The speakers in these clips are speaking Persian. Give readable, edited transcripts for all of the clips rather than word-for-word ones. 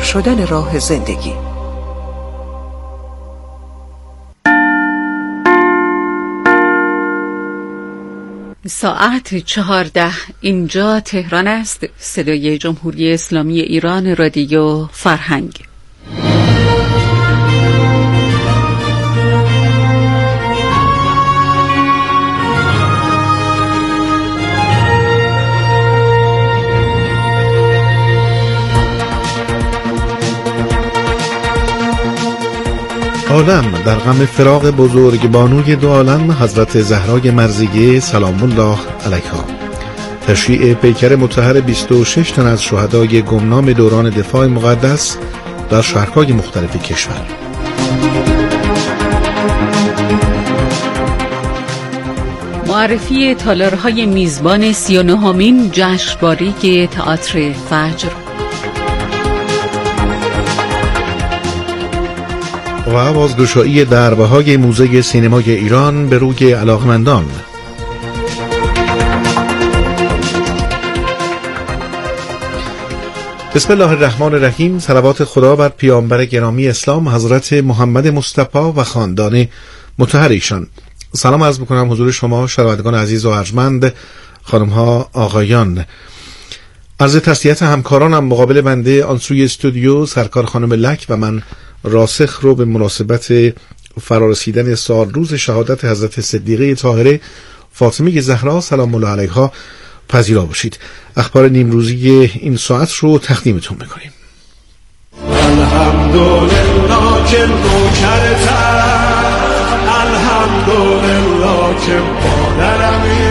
شدن راه زندگی. ساعت 14 اینجا تهران است. صدای جمهوری اسلامی ایران، رادیو فرهنگ. عالم در غم فراق بزرگ بانوی دو عالم حضرت زهرای مرضیه سلام الله علیها. تشییع پیکر مطهر 26 تن از شهدای گمنام دوران دفاع مقدس در شهرهای مختلف کشور. معرفی تالارهای میزبان 39مین جشنواره تئاتر فجر و بازگشایی دربه‌های موزه سینمای ایران به روی علاقمندان. بسم الله الرحمن الرحیم. صلوات خدا بر پیامبر گرامی اسلام حضرت محمد مصطفی و خاندان مطهر ایشان. سلام عرض می‌کنم حضور شما شنوندگان عزیز و ارجمند، خانم‌ها، آقایان. عرض تسلیت همکارانم مقابل بنده آن سوی استودیو سرکار خانم لک و من راسخ رو به مناسبت فرارسیدن سال روز شهادت حضرت صدیقه طاهره فاطمه زهرا سلام الله علیها پذیرا باشید. اخبار نیمروزی این ساعت رو تقدیمتون میکنیم. الحمدلله که نوکرتم، الحمدلله که مادرمی،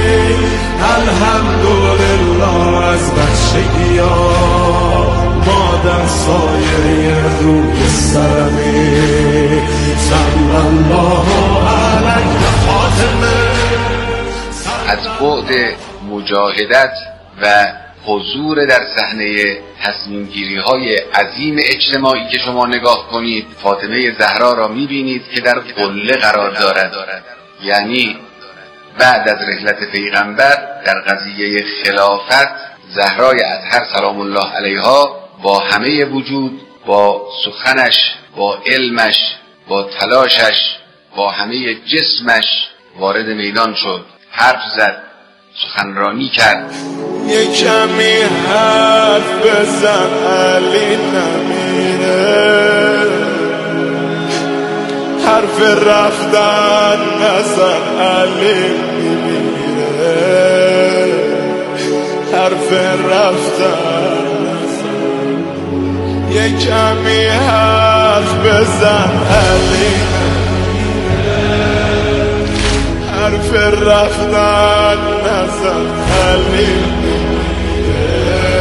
الحمدلله از بچگی‌ها مادر سایه روی سرمی، صلی الله علیه فاطمه. از بعد مجاهدت و حضور در صحنه تصمیم‌گیری‌های عظیم اجتماعی که شما نگاه کنید، فاطمه زهرا را می‌بینید که در قله قرار دارد. یعنی بعد از رحلت پیغمبر در قضیه خلافت، زهرای اطهر سلام الله علیها با همه وجود، با سخنش، با علمش، با تلاشش، با همه جسمش وارد میدان شد، حرف زد، سخنرانی کرد. یک کمی حرف بزن علی نمیره، حرف رفتن نزن علی میمیره، حرف رفتن نزن، یک کمی حرف بزن علی نمیره، حرف رفتن نزن علی میمیره.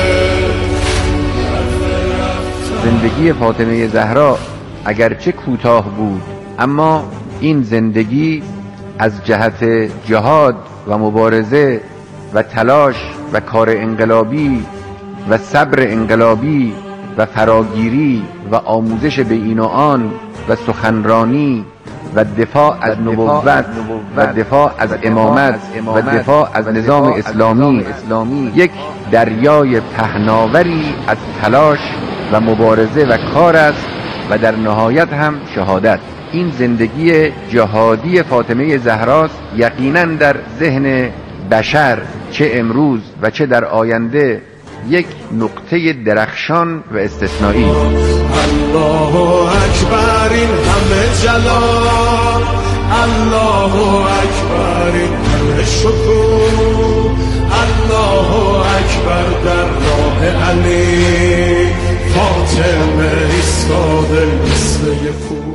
زندگی فاطمه زهرا اگرچه کوتاه بود، اما این زندگی از جهت جهاد و مبارزه و تلاش و کار انقلابی و صبر انقلابی و فراگیری و آموزش به این و آن و سخنرانی و دفاع از نبوت و دفاع از امامت و دفاع از نظام اسلامی یک دریای پهناوری از تلاش و مبارزه و کار است و در نهایت هم شهادت. این زندگی جهادی فاطمه زهراست یقینا در ذهن بشر چه امروز و چه در آینده یک نقطه درخشان و استثنایی. الله اکبر، این همه جلال، الله اکبر، این همه شکوه، الله اکبر در راه علی، فاطمه ایستاده مثل یک کوه.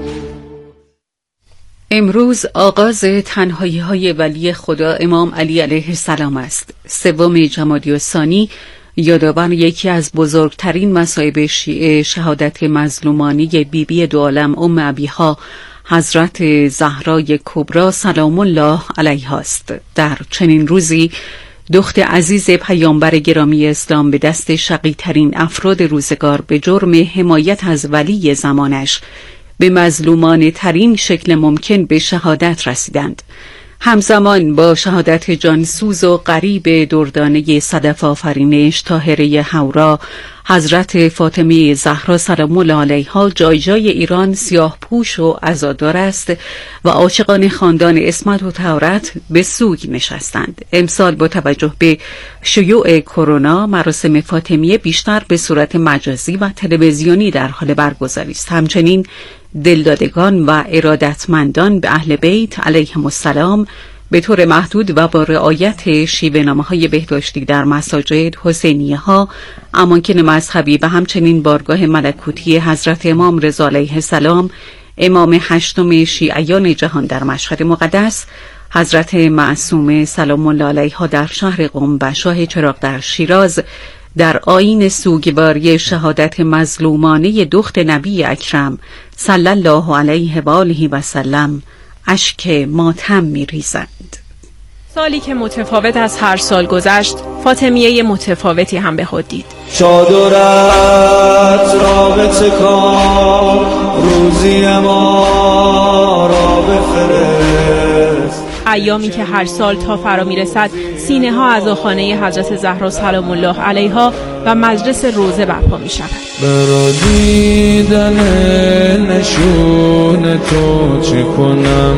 امروز آغاز تنهایی‌های ولی خدا امام علی علیه السلام است. 3 جمادی الثانی یادآور یکی از بزرگترین مصائب شیعه، شهادت مظلومانی بیبی دو عالم ام ابیها حضرت زهرای کبری سلام الله علیها است. در چنین روزی دخت عزیز پیامبر گرامی اسلام به دست شقی‌ترین افراد روزگار به جرم حمایت از ولی زمانش به مظلومان ترین شکل ممکن به شهادت رسیدند. همزمان با شهادت جانسوز و غریب دردانه صدف آفرینش طاهره حورا، حضرت فاطمه زهرا سلام الله علیها جای ایران سیاه پوش و عزادار است و عاشقان خاندان عصمت و طهارت به سوگ نشستند. امسال با توجه به شیوع کرونا، مراسم فاطمیه بیشتر به صورت مجازی و تلویزیونی در حال برگزاری است. همچنین دلدادگان و ارادتمندان به اهل بیت علیهم السلام به طور محدود و با رعایت شیوه‌نامه‌های بهداشتی در مساجد، حسینیه‌ها، اماکن مذهبی و همچنین بارگاه ملکوتی حضرت امام رضا علیه السلام، امام هشتم شیعیان جهان در مشهد مقدس، حضرت معصومه سلام الله علیها در شهر قم و شاه چراغ در شیراز، در آیین سوگواری شهادت مظلومانه دخت نبی اکرم صلی الله علیه و آله و سلم اشک ماتم می‌ریزند. سالی که متفاوت از هر سال گذشت، فاطمیه متفاوتی هم به خود دید. چادرت رابطه کن، روزی ما را بفرست. ایامی که هر سال تا فرا میرسد سینه ها از آخانه حضرت زهرا سلام الله علیها و مجلس روزه برپا می شود. برا دیدن نشون تو چه کنم،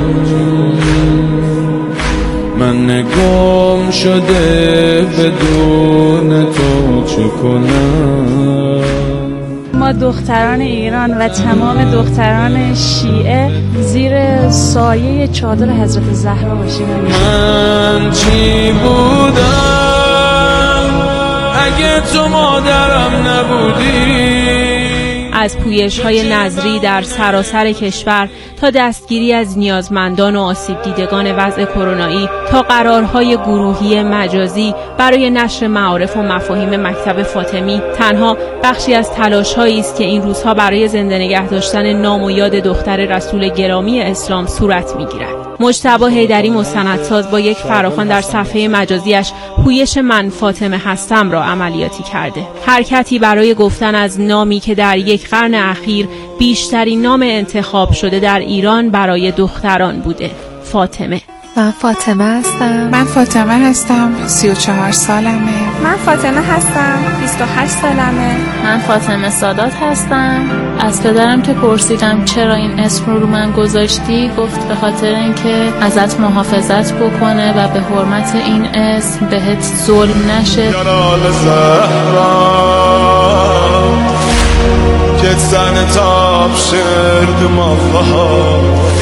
من گم شده بدون تو چه کنم. ما دختران ایران و تمام دختران شیعه زیر سایه چادر حضرت زهرا باشیم. من چی بودم اگه تو مادرم نبودی؟ از پویش‌های نظری در سراسر کشور تا دستگیری از نیازمندان و آسیب دیدگان وضع کرونایی تا قرارهای گروهی مجازی برای نشر معارف و مفاهیم مکتب فاطمی تنها بخشی از تلاش‌هایی است که این روزها برای زنده نگه داشتن نام و یاد دختر رسول گرامی اسلام صورت می‌گیرد. مجتبی حیدری مستندساز با یک فراخوان در صفحه مجازیش پویش من فاطمه هستم را عملیاتی کرده. حرکتی برای گفتن از نامی که در یک قرن اخیر بیشترین نام انتخاب شده در ایران برای دختران بوده. فاطمه. من فاطمه هستم. من فاطمه هستم. 34 سالمه. من فاطمه هستم. 28 سالمه. من فاطمه سادات هستم. از پدرم که پرسیدم چرا این اسم رو من گذاشتی، گفت به خاطر اینکه ازت محافظت بکنه و به حرمت این اسم بهت ظلم نشه. جلال زهرا که زن تاب شد ماها.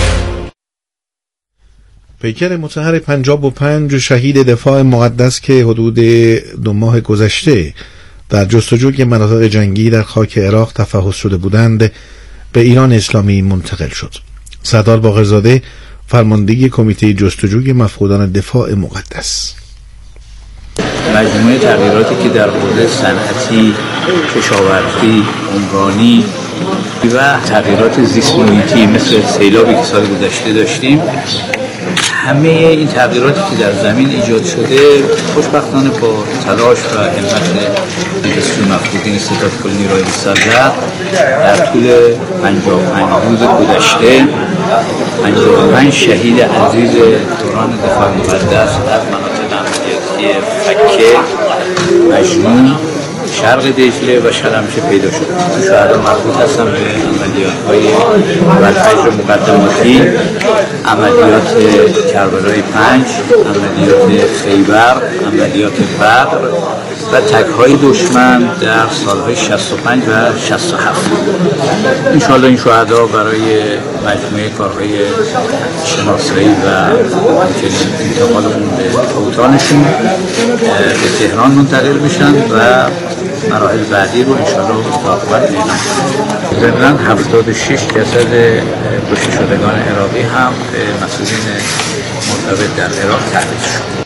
پیکر مطهر 55 شهید دفاع مقدس که حدود 2 ماه گذشته در جستجوی مناطق جنگی در خاک عراق تفحص شده بودند به ایران اسلامی منتقل شد. سردار باقرزاده فرمانده کمیته جستجوی مفقودان دفاع مقدس: مجموعه تغییراتی که در حوزه صنعتی، کشاورزی، عمرانی و تغییرات زیست محیطی مثل سیلابی که سال گذشته داشتیم، همه این تغییراتی که در زمین ایجاد شده خوشبختانه با تلاش و همت دستور مفقودین ستاد کل نیروی مسلح در طول 55 روز گذشته 55 شهید عزیز دوران دفاع مقدس در مناطق عملیاتی فکه، مجنون، شرق دجله و شلمچه پیدا شد. شهدا مربوط هستن به عملیات‌های والفجر مقدماتی، عملیات کربلای 5، عملیات خیبر، عملیات بدر و تک‌های دشمن در سال‌های 65 و 67. انشاءالله این شهدا برای مجموعه کارهای شناسایی و انتقالشون به اوطانشون به تهران منتقل بشن و مراحل بعدی رو انشاءالله مستقبل می‌بینم. ضمناً 76 جسد کشته شدگان عراقی هم به مسئولین مرتبط در عراق تحویل شد.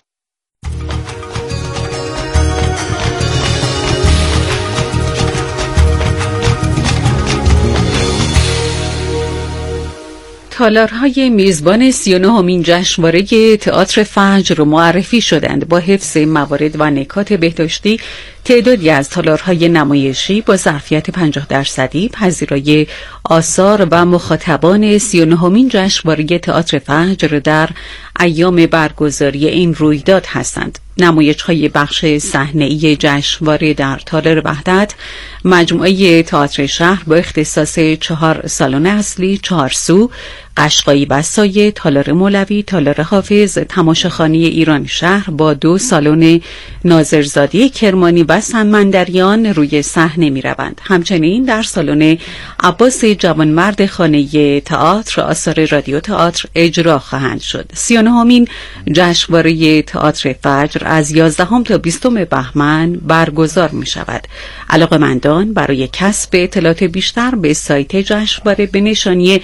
تالارهای میزبان 39مین جشنواره تئاتر فجر معرفی شدند. با حفظ موارد و نکات بهداشتی تعدادی از تالارهای نمایشی با ظرفیت 50% پذیرای آثار و مخاطبان 39مین جشنواره تئاتر فجر در ایام برگزاری این رویداد هستند. نمایش‌های بخش صحنه‌ای جشنواره در تالار وحدت مجموعه تئاتر شهر با اختصاص 4 سالن اصلی، 4 سو، قشقایی بسایه، تالار مولوی، تالار حافظ، تماشاخانه ایران شهر با 2 سالن ناظرزاده کرمانی و سمندریان روی صحنه می‌روند. همچنین در سالن عباس جوانمرد خانه تئاتر آثار رادیو تئاتر اجرا خواهند شد. 39مین جشنواره تئاتر فجر از 11 تا 20 بهمن برگزار می شود. علاقه‌مندان برای کسب اطلاعات بیشتر به سایت جشنواره به نشانی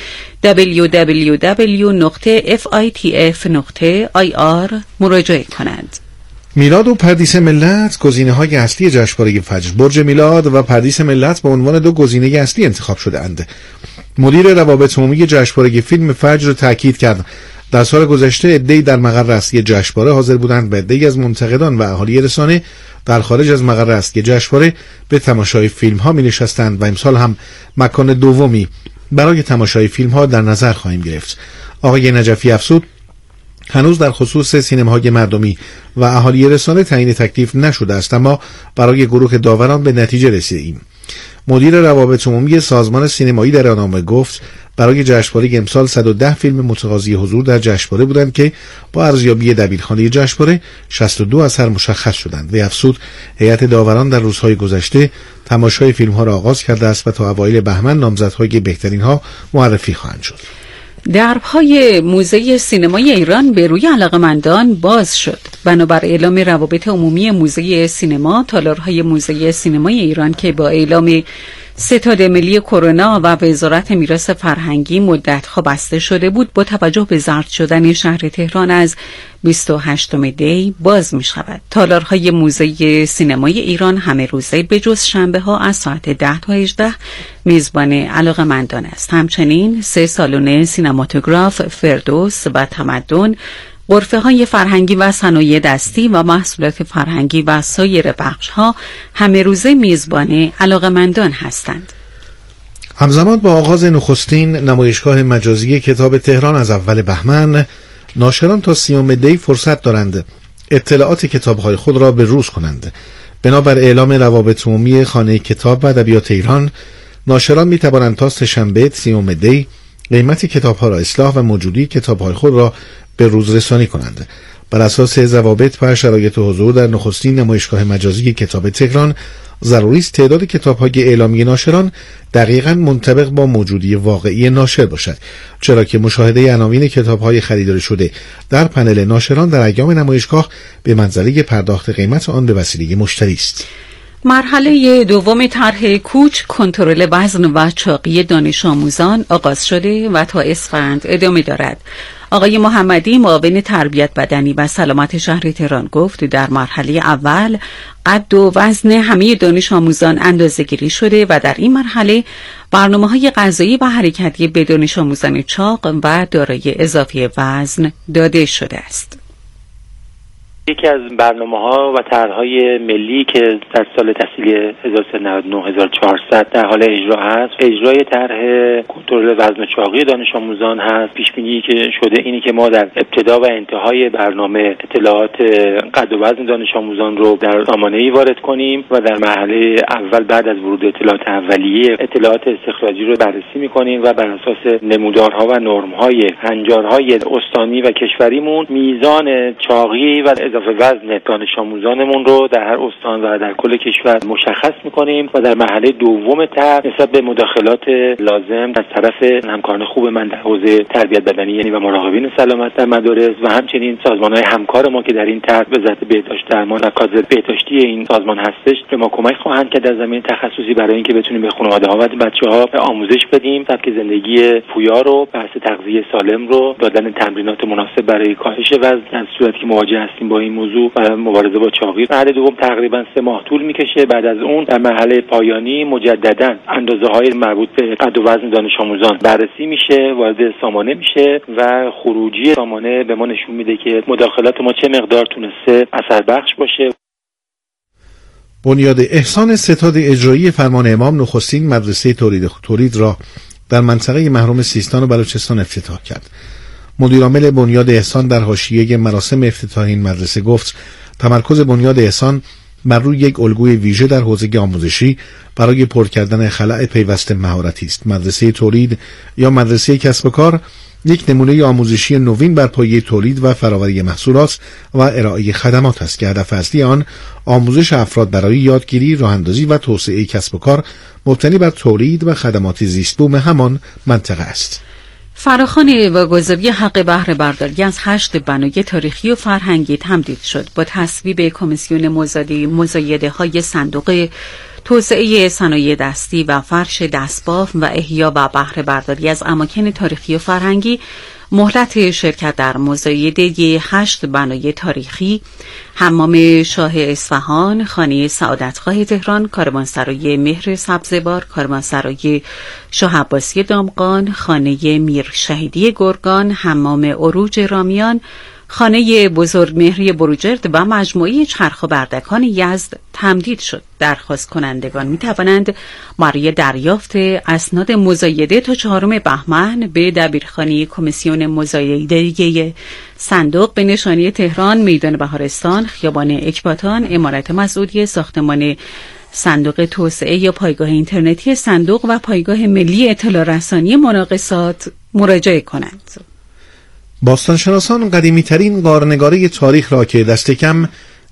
www.fitf.ir مراجعه کنند. میلاد و پردیس ملت گزینه‌های اصلی جشنواره فجر. برج میلاد و پردیس ملت به عنوان 2 گزینه اصلی انتخاب شده‌اند. مدیر روابط عمومی جشنواره فیلم فجر تاکید کرد در سال گذشته عده‌ای در مقر اصلی جشنواره حاضر بودند و عده‌ای از منتقدان و اهالی رسانه در خارج از مقر اصلی جشنواره به تماشای فیلم‌ها می‌نشستند و امسال هم مکان دومی برای تماشای فیلم‌ها در نظر خواهیم گرفت. آقای نجفی افزود هنوز در خصوص سینماهای مردمی و اهالی رسانه تعیین تکلیف نشده است، اما برای گروه داوران به نتیجه رسیدیم. مدیر روابط عمومی سازمان سینمایی در آنامه گفت برای جشنواره امسال 110 فیلم متقاضی حضور در جشنواره بودند که با ارزیابی دبیرخانه جشنواره 62 اثر مشخص شدند. و افزود هیئت داوران در روزهای گذشته تماشای فیلم‌ها را آغاز کرده است و تا اوایل بهمن نامزدهای بهترین‌ها معرفی خواهند شد. درهای موزه سینمای ایران به روی علاقه‌مندان باز شد. بنابر اعلام روابط عمومی موزه سینما، تالارهای موزه سینمای ایران که با اعلام ستاد ملی کرونا و وزارت میراث فرهنگی مدت‌ها بسته شده بود، با توجه به زرد شدن شهر تهران از 28 دی باز می شود. تالارهای موزه سینمای ایران همه روزه به جز شنبه ها از ساعت 10 تا 18 میزبان علاقه‌مندان است. همچنین 3 سالن سینماتوگراف، فردوس و تمدن، غرفه های فرهنگی و صنایع دستی و محصولات فرهنگی و سایر بخش ها همه روزه میزبان علاقه‌مندان هستند. همزمان با آغاز نخستین نمایشگاه مجازی کتاب تهران از اول بهمن، ناشران تا 30 دی فرصت دارند اطلاعات کتاب‌های خود را به روز کنند. بنابر اعلام روابط عمومی خانه کتاب و ادبیات ایران، ناشران می‌توانند تا سه‌شنبه 30 دی قیمت کتاب‌ها را اصلاح و موجودی کتاب‌های خود را به روز رسانی کنند. بر اساس ضوابط و شرایط حضور در نخستین نمایشگاه مجازی کتاب تهران، ضروری است تعداد کتاب‌های اعلامی ناشران دقیقاً منطبق با موجودی واقعی ناشر باشد، چرا که مشاهده عناوین کتاب‌های خریداری شده در پنل ناشران در ایام نمایشگاه به منزله پرداخت قیمت آن به وسیله مشتری است. مرحله دوم طرح کوچ کنترل وزن و چاقی دانش آموزان آغاز شده و تا اسفند ادامه دارد. آقای محمدی معاون تربیت بدنی و سلامت شهر تهران گفت در مرحله اول قد و وزن همه دانش آموزان اندازه‌گیری شده و در این مرحله برنامه‌های غذایی و حرکتی به دانش آموزان چاق و دارای اضافه وزن داده شده است. یکی از برنامه‌ها و طرح‌های ملی که در سال تحصیلی 1399-1400 در حال اجرا هست، اجرای طرح کنترل وزن و چاقی دانش آموزان هست. پیش‌بینی که شده اینی که ما در ابتدا و انتهای برنامه اطلاعات قد و وزن دانش آموزان رو در سامانه‌ای وارد کنیم و در مرحله اول بعد از ورود اطلاعات اولیه اطلاعات استخراجی رو بررسی می‌کنیم و بر اساس نمودارها و نرم‌های هنجارهای استانی و کشوریمون میزان چاقی و اضافه وزن دانش آموزانمون رو در هر استان و در کل کشور مشخص می‌کنیم و در مرحله دوم طرح نسبت به مداخلات لازم از طرف همکاران خوب من در حوزه تربیت بدنی یعنی و مراقبین سلامت در مدارس و همچنین سازمان‌های همکار ما که در این طرح وزارت بهداشت درمان و کادر بهداشتی این سازمان هستش به ما کمک خواهند کرد در زمینه تخصصی برای اینکه بتونیم به خانواده‌ها و بچه‌ها آموزش بدیم سبک زندگی پویا رو، بحث تغذیه سالم رو، دادن تمرینات مناسب برای کاهش وزن در صورتی که مواجه هستیم با این موضوع و مبارزه با چاقی. مرحله دوم تقریبا 3 ماه طول میکشه. بعد از اون در مرحله پایانی مجددا اندازه‌های مربوط به قد و وزن دانش آموزان بررسی میشه، وارد سامانه میشه و خروجی سامانه به ما نشون میده که مداخلات ما چه مقدار تونسته اثر بخش باشه. بنیاد احسان ستاد اجرایی فرمان امام نخستین مدرسه تولید را در منطقه محروم سیستان و بلوچستان افتتاح کرد. مدیرعامل بنیاد احسان در حاشیه مراسم افتتاح این مدرسه گفت تمرکز بنیاد احسان بر روی یک الگوی ویژه در حوزه آموزشی برای پر کردن خلأ پیوسته مهارتی است. مدرسه تولید یا مدرسه کسب و کار یک نمونه آموزشی نوین بر پایه تولید و فراوری محصولات و ارائه خدمات است که هدف اصلی آن آموزش افراد برای یادگیری، راه‌اندازی و توسعه کسب و کار مبتنی بر تولید و خدمات زیست‌بوم همان منطقه است. فراخوان واگذاری حق بهره برداری از 8 بنای تاریخی و فرهنگی تمدید شد. با تصویب کمیسیون مزایده‌های صندوق توسعه صنایع دستی و فرش دستباف و احیا و بهره برداری از اماکن تاریخی و فرهنگی، مهلت شرکت در مزایده 8 بنای تاریخی، حمام شاه اصفهان، خانه سعادتخواه تهران، کاروانسرای مهر سبزوار، کاروانسرای شاه عباسی دامغان، خانه میر شهیدی گرگان، حمام عروج رامیان، خانه بزرگ مهری بروجرد و مجموعه چرخ و بردکان یزد تمدید شد. درخواست کنندگان می توانند برای دریافت اسناد مزایده تا 4 بهمن به دبیرخانه کمیسیون مزایده صندوق به نشانی تهران، میدان بهارستان، خیابان اکباتان، عمارت مسعودی، ساختمان صندوق توسعه یا پایگاه اینترنتی صندوق و پایگاه ملی اطلاع رسانی مناقصات مراجعه کنند. باستانشناسان قدیمی‌ترین غارنگاره تاریخ را که دست کم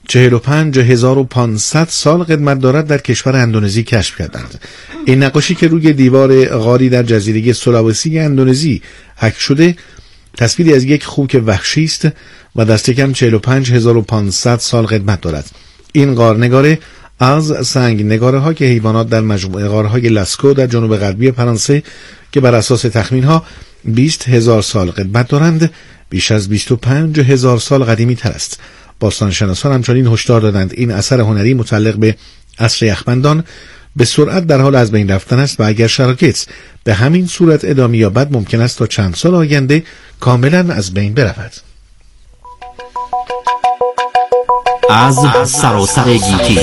45500 سال قدمت دارد در کشور اندونزی کشف کردند. این نقاشی که روی دیوار غاری در جزیره سولاوسی اندونزی حک شده تصویری از یک خوک وحشی است و دست کم 45500 سال قدمت دارد. این غارنگاره از سنگ نگاره‌ها که حیوانات در مجموعه غارهای لاسکو در جنوب غربی فرانسه که بر اساس تخمین‌ها 20,000 سال قدمت دارند، بیش از 25,000 سال قدیمی تر است. باستانشناسان همچنین هشدار دادند این اثر هنری متعلق به عصر یخبندان به سرعت در حال از بین رفتن است و اگر شرایط به همین صورت ادامه یابد ممکن است تا چند سال آینده کاملا از بین برود. از سراسر گیتی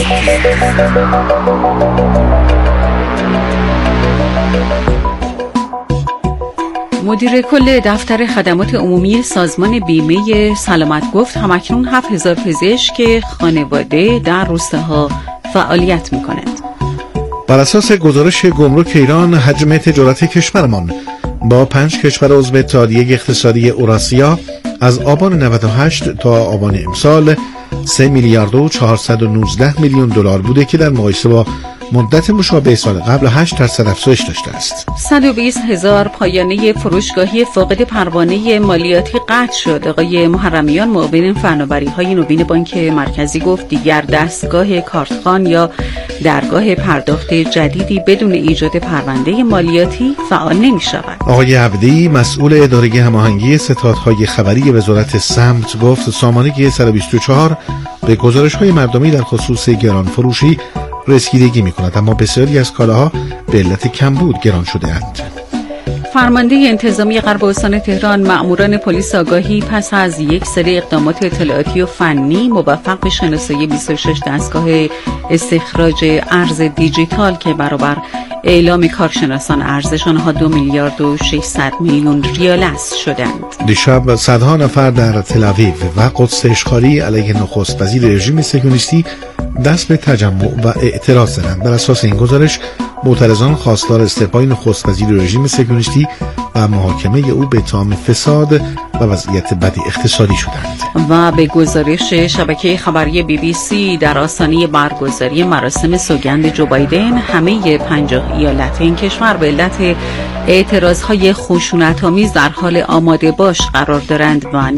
مدیر کل دفتر خدمات عمومی سازمان بیمه سلامت گفت همکنون 7000 پزشک خانواده در روستاها فعالیت می‌کنند. بر اساس گزارش گمرک ایران حجم تجارت کشورمان با 5 کشور عضو اتحادیه اقتصادی اوراسیا از آبان 98 تا آبان امسال 3 میلیارد و 419 میلیون دلار بوده که در مقایسه با مدت مشابه سال قبل 8% افزایش داشته است. 120,000 پایانه فروشگاهی فاقد پروانه مالیاتی قطع شد. آقای محرمیان معاون فناوری‌های نوین بانک مرکزی گفت دیگر دستگاه کارتخوان یا درگاه پرداخت جدیدی بدون ایجاد پرونده مالیاتی فعال نمی‌شود. آقای عبدی مسئول اداره هماهنگی ستادهای خبری وزارت سمت گفت سامانه 124 به گزارش‌های مردمی در خصوص گران فروشی رسیدگی می‌کند، اما بسیاری از کالاها به علت کمبود گران شده‌اند. فرمانده انتظامی غرب استان تهران مأموران پلیس آگاهی پس از یک سری اقدامات اطلاعاتی و فنی موفق به شناسایی 26 دستگاه استخراج ارز دیجیتال که برابر اعلام کارشناسان ارزش آنها 2 میلیارد و 600 میلیون ریال است شدند. دیشب صدها نفر در تل‌آویو و قدس اشغالی علیه نخست وزیر رژیم صهیونیستی دست به تجمع و اعتراض زدند. بر اساس این گزارش معترضان خواستار استعفای نخست وزیر رژیم صهیونیستی و محاکمه او به اتهام فساد و وضعیت بد اقتصادی شدند. و به گزارش شبکه خبری BBC در آستانه برگزاری مراسم سوگند جو بایدن همه 50 ایالت این کشور به علت اعتراضهای خشونت‌آمیز در حال آماده باش قرار دارند و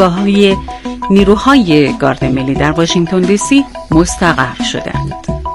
نیروهای گارد ملی در واشنگتن دی سی مستقر شدند.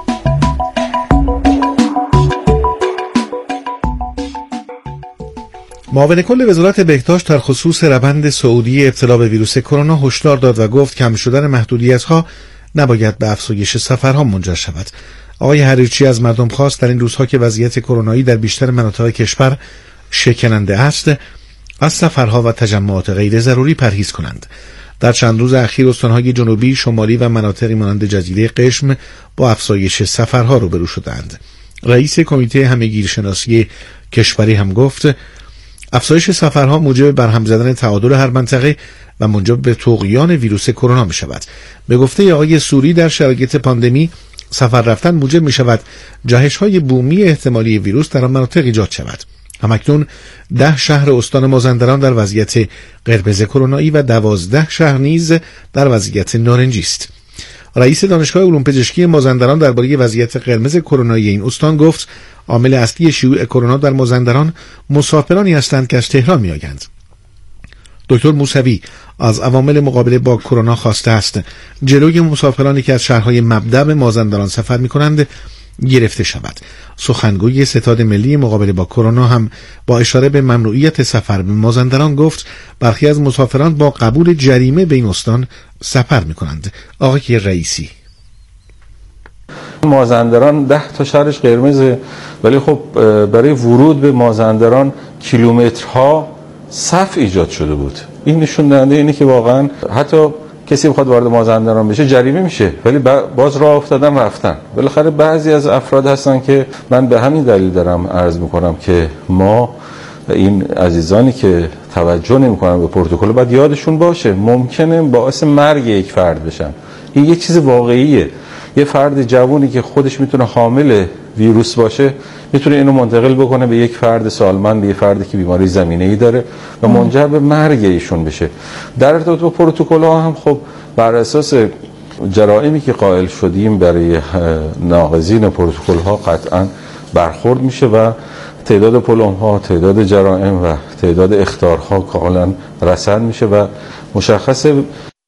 معاون کل وزارت بهداشت در خصوص روند سعودی ابتلا به ویروس کرونا هشدار داد و گفت کم شدن محدودیت‌ها نباید به افزایش سفرها منجر شود. آقای حریچی از مردم خواست در این روزها که وضعیت کرونایی در بیشتر مناطق کشور شکننده است، از سفرها و تجمعات غیر ضروری پرهیز کنند. در چند روز اخیر استانهای جنوبی، شمالی و مناطقی مانند جزیره قشم با افزایش سفرها روبرو شدند. رئیس کمیته همه‌گیرشناسی کشوری هم گفت افزایش سفرها موجب برهم زدن تعادل هر منطقه و منجر به طغیان ویروس کرونا می شود. به گفته آقای سوری در شرایط پاندمی سفر رفتن موجب می شود جهش‌های بومی احتمالی ویروس در آن مناطق ایجاد شود. همکنون 10 شهر استان مازندران در وضعیت قرمز کرونایی و 12 شهر نیز در وضعیت نارنجی است. رئیس دانشگاه علوم پزشکی مازندران درباره وضعیت قرمز کرونایی این استان گفت عامل اصلی شیوع کرونا در مازندران مسافرانی هستند که از تهران میآیند. دکتر موسوی از عوامل مقابله با کرونا خواسته است جلوی مسافرانی که از شهرهای مبدأ به مازندران سفر می‌کنند گرفته شود. سخنگوی ستاد ملی مقابله با کرونا هم با اشاره به ممنوعیت سفر به مازندران گفت برخی از مسافران با قبول جریمه به این استان سفر می‌کنند. آقای رئیسی: مازندران 10 تا شهرش قرمزه، ولی خب برای ورود به مازندران کیلومترها صف ایجاد شده بود. این نشون دهنده اینه که واقعا حتی کسی بخواد وارد مازندران بشه جریمه میشه، ولی باز راه افتادن رفتن. بالاخره بعضی از افراد هستن که من به همین دلیل دارم عرض میکنم که ما این عزیزانی که توجه نمیکنن به پروتکل باید یادشون باشه ممکنه باعث مرگ یک فرد بشن. این یک چیز واقعیه. یه فرد جوونی که خودش میتونه حامل ویروس باشه میتونه اینو منتقل بکنه به یک فرد سالمند، به یک فردی که بیماری زمینه‌ای داره و منجر به مرگ ایشون بشه. در ارتباط با پروتکل‌ها هم خب بر اساس جرائمی که قائل شدیم برای ناقضین پروتکل‌ها قطعاً برخورد میشه و تعداد پلم‌ها، تعداد جرائم و تعداد اخطارها کاملاً رصد میشه و مشخصه.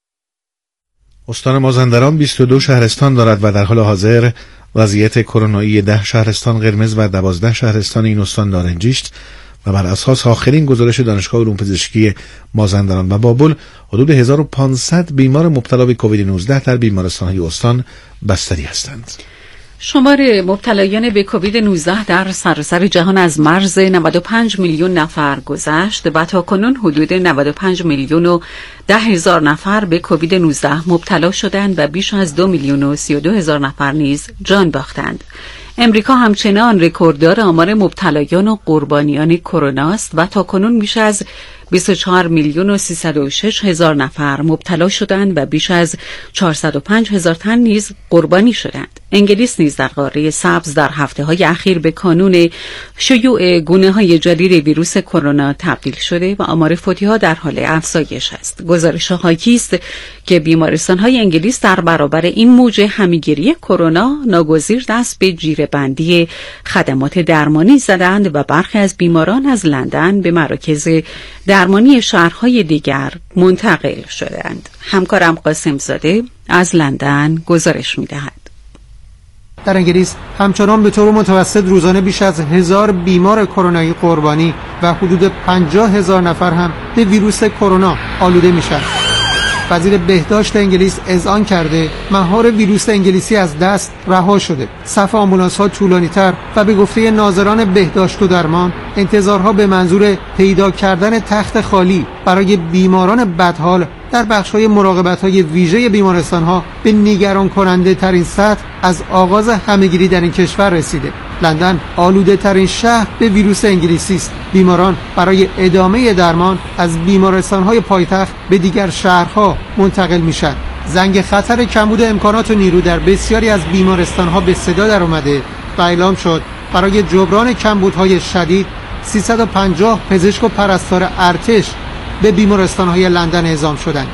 استان مازندران 22 شهرستان دارد و در حال حاضر وضعیت کرونایی 10 شهرستان قرمز و 12 شهرستان این استان نارنجی است و بر اساس آخرین گزارش دانشگاه علوم پزشکی مازندران و بابل حدود 1500 بیمار مبتلا به کووید 19 در بیمارستان‌های استان بستری هستند. شمار مبتلایان به کووید 19 در سراسر جهان از مرز 95 میلیون نفر گذشت و تاکنون حدود 95 میلیون و 10 هزار نفر به کووید 19 مبتلا شدند و بیش از 2 میلیون و 32 هزار نفر نیز جان باختند. امریکا همچنان رکورددار آمار مبتلایان و قربانیان کرونا است و تاکنون بیش از 24 میلیون و 306 هزار نفر مبتلا شدند و بیش از 405 هزار تن نیز قربانی شدند. انگلیس نیز در قاره سبز در هفته‌های اخیر به کانون شیوع گونه‌های جدید ویروس کرونا تبدیل شده و آمار فوتی‌ها در حال افزایش است. گزارش حاکی است که بیمارستان‌های انگلیس در برابر این موج همه‌گیری کرونا ناگزیر دست به جیره‌بندی خدمات درمانی زدند و برخی از بیماران از لندن به مراکز درمانی شهرهای دیگر منتقل شدند. همکارم قاسم زاده از لندن گزارش می‌دهد. در انگلیس همچنان به طور متوسط روزانه بیش از 1000 بیمار کرونایی قربانی و حدود 50,000 نفر هم به ویروس کرونا آلوده میشن. وزیر بهداشت انگلیس اذعان کرده مهار ویروس انگلیسی از دست رها شده. صف آمبولانس‌ها طولانی‌تر و به گفته ناظران بهداشت و درمان انتظارها به منظور پیدا کردن تخت خالی برای بیماران بدحال در بخش‌های مراقبت‌های ویژه بیمارستان‌ها به نگران کننده ترین سطح از آغاز همه‌گیری در این کشور رسیده. لندن آلوده ترین شهر به ویروس انگلیسی است. بیماران برای ادامه درمان از بیمارستان‌های پایتخت به دیگر شهرها منتقل میشن. زنگ خطر کمبود امکانات و نیرو در بسیاری از بیمارستان‌ها به صدا در اومده و اعلام شد برای جبران کمبودهای شدید 350 پزشک و پرستار ارتش به بیمارستان‌های لندن اعزام شدند.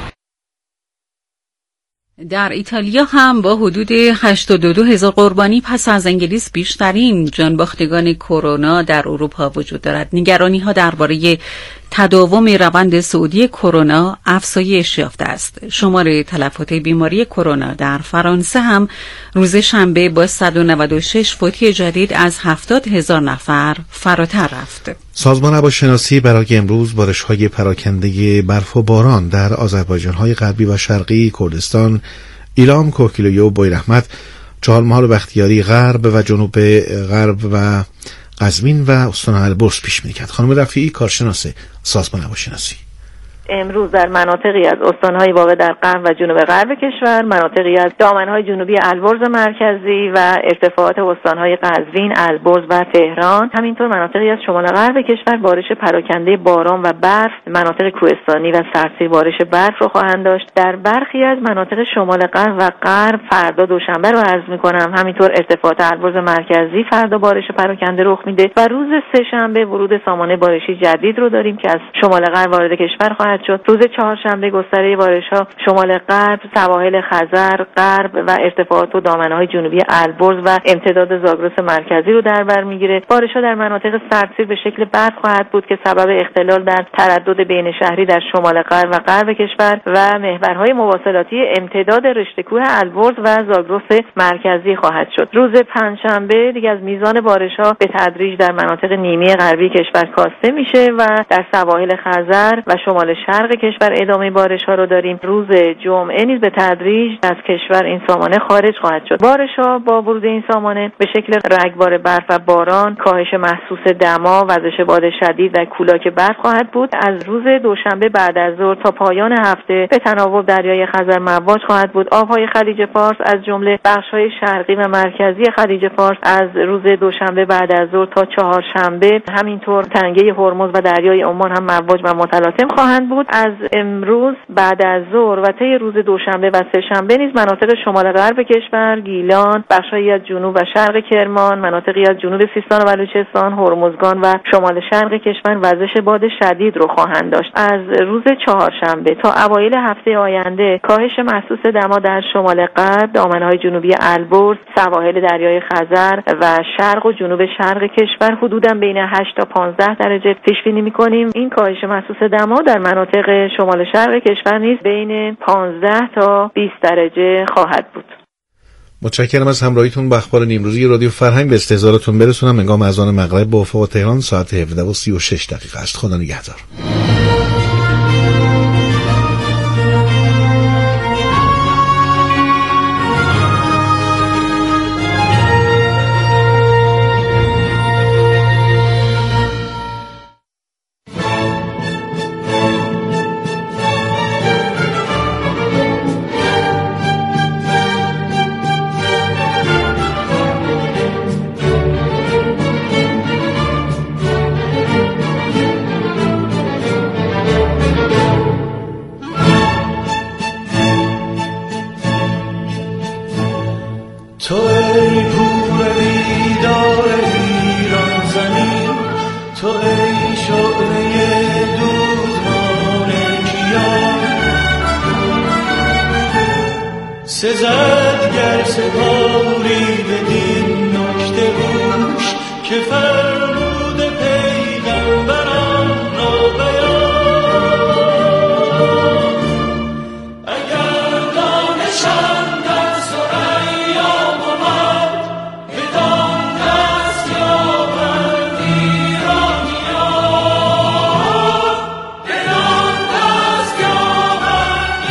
در ایتالیا هم با حدود 82 هزار قربانی پس از انگلیس بیشترین جانباختگان کرونا در اروپا وجود دارد. نگرانی‌ها درباره تداوم روند صعودی کرونا افزایش یافته است. شمار تلفات بیماری کرونا در فرانسه هم روز شنبه با 196 فوتی جدید از 70,000 نفر فراتر رفت. سازمان هواشناسی برای امروز بارش‌های پراکنده برف و باران در آذربایجان‌های غربی و شرقی کردستان، ایلام، کوکیلویه و بویراحمد، چهارمحال و بختیاری غرب و جنوب غرب و قزوین و استان البرز پیش می‌کرد. خانم رفیعی، کارشناس سازمان هواشناسی: امروز در مناطقی از استان‌های واقع در غرب و جنوب غرب کشور، مناطقی از دامنه‌های جنوبی البرز مرکزی و ارتفاعات استان‌های قزوین، البرز و تهران، همینطور مناطقی از شمال غرب کشور بارش پراکنده باران و برف، مناطق کوهستانی و سرسیر بارش برف رو خواهند داشت. در برخی از مناطق شمال غرب و غرب فردا دوشنبه رو عرض می‌کنم، همینطور ارتفاعات البرز مرکزی فردا بارش پراکنده رخ میده و روز سه‌شنبه ورود سامانه بارشی جدید رو داریم که از شمال غرب وارد کشور خواهد شد. روز چهارشنبه گستره بارش‌ها شمال غرب، سواحل خزر، غرب و ارتفاعات و دامنه‌های جنوبی البرز و امتداد زاگرس مرکزی رو در بر میگیره. بارش‌ها در مناطق سردسیر به شکل برف خواهد بود که سبب اختلال در تردد بین شهری در شمال غرب و غرب کشور و محورهای مواصلاتی امتداد رشته کوه البرز و زاگرس مرکزی خواهد شد. روز پنجشنبه دیگه از میزان بارش‌ها به تدریج در مناطق نیمه غربی کشور کاسته میشه و در سواحل خزر و شمال شرق کشور ادامه بارش‌ها رو داریم. روز جمعه نیز به تدریج از کشور این سامانه خارج خواهد شد. بارش‌ها با ورود این سامانه به شکل رگبار برف و باران، کاهش محسوس دما، وزش باد شدید و کولاک برف خواهد بود. از روز دوشنبه بعد از ظهر تا پایان هفته به تناوب دریای خزر مواج خواهد بود. آب‌های خلیج فارس از جمله بخش‌های شرقی و مرکزی خلیج فارس از روز دوشنبه بعد از ظهر تا چهارشنبه، همینطور تنگه هرمز و دریای عمان هم مواج و متلاطم خواهند بود. از امروز بعد از ظهر و طی روز دوشنبه و سه‌شنبه نیز مناطق شمال غرب کشور، گیلان، بخش‌هایی از جنوب و شرق کرمان، مناطقی از جنوب سیستان و بلوچستان، هرمزگان و شمال شرق کشور وزش باد شدید رو خواهند داشت. از روز چهارشنبه تا اوایل هفته آینده کاهش محسوس دما در شمال غرب، دامنه‌های جنوبی البرز، سواحل دریای خزر و شرق و جنوب شرق کشور حدوداً بین 8 تا 15 درجه پیش بینی می‌کنیم. این کاهش محسوس دما در مناطق شمال شرق کشور نیز بین 15 تا 20 درجه خواهد بود. متشکرم از همراهیتون با اخبار نیمروزی رادیو فرهنگ. به استحضارتون برسونم هنگام اذان مغرب با افق تهران ساعت 17:36 است. خدا نگهدار. سزد گر سپاری بدین نکته گوش که فرمود پیغمبران را بیان. اگر دانشم در ثریا بود بدان دست یابند ایرانیان، بدان دست یابند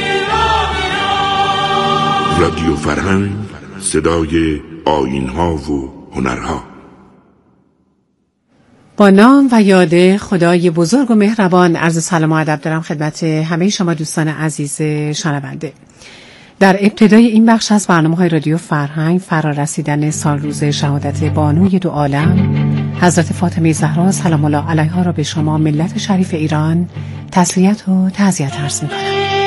ایرانیان. رادیو فرهنگ، صدای آیین‌ها و هنرها. با نام و یاد خدای بزرگ و مهربان عرض سلام و ادب دارم خدمت همه شما دوستان عزیز شنونده. در ابتدای این بخش از برنامه‌های رادیو فرهنگ فرارسیدن سال روز شهادت بانوی دو عالم حضرت فاطمه زهرا سلام الله علیها را به شما ملت شریف ایران تسلیت و تعزیت عرض می‌کنم.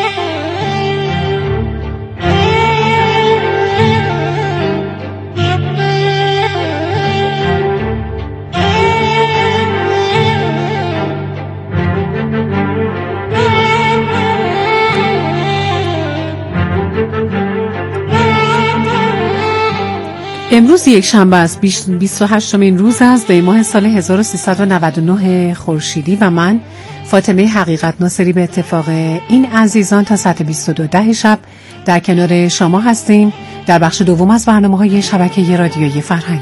امروز یک شنبه است، 28مین روز از دی ماه سال 1399 خورشیدی و من فاطمه حقیقت ناصری به اتفاق این عزیزان تا ساعت 22 شب در کنار شما هستیم در بخش دوم از برنامه‌های شبکه رادیویی فرهنگ.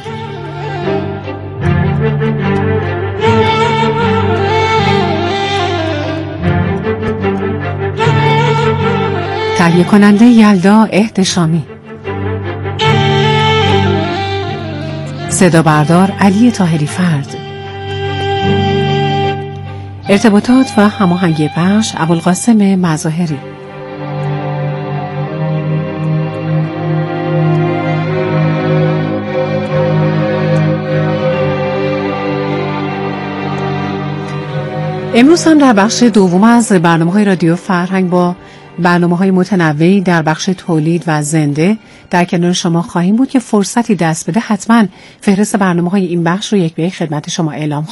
تهیه کننده یلدا احتشامی، صدا بردار علی طاهری فرد، ارتباطات و هماهنگی بخش ابوالقاسم مظاهری. امروز هم در بخش دوم از برنامه‌های رادیو فرهنگ با برنامه‌های متنوعی در بخش تولید و زنده در کنار شما خواهیم بود که فرصتی دست بده حتما فهرست برنامه‌های این بخش رو یک به یک خدمت شما اعلام